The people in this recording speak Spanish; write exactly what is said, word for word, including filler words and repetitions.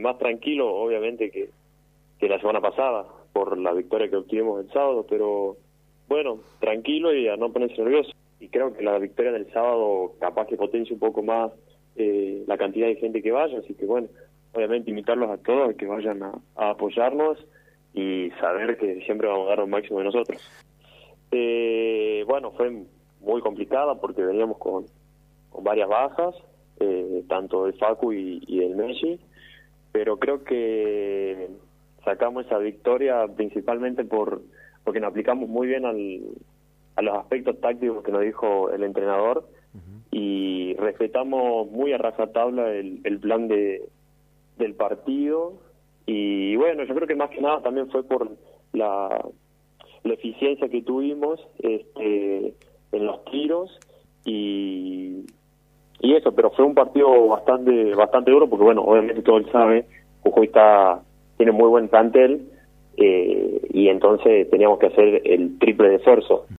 más tranquilo, obviamente, que, que la semana pasada, por la victoria que obtuvimos el sábado, pero bueno, tranquilo y a no ponerse nervioso. Y creo que la victoria del sábado capaz que potencia un poco más eh, la cantidad de gente que vaya, así que bueno, obviamente invitarlos a todos a que vayan a, a apoyarnos y saber que siempre vamos a dar lo máximo de nosotros. Eh, bueno, fue muy complicada porque veníamos con, con varias bajas, eh, tanto del Facu y, y del Messi, pero creo que sacamos esa victoria principalmente por porque nos aplicamos muy bien al, a los aspectos tácticos que nos dijo el entrenador uh-huh. y respetamos muy a rajatabla el, el plan de del partido y bueno, yo creo que más que nada también fue por la, la eficiencia que tuvimos este, en los tiros y y eso, pero fue un partido bastante bastante duro porque bueno, obviamente todo él sabe, Jujuy está tiene muy buen plantel eh, y entonces teníamos que hacer el triple de esfuerzo.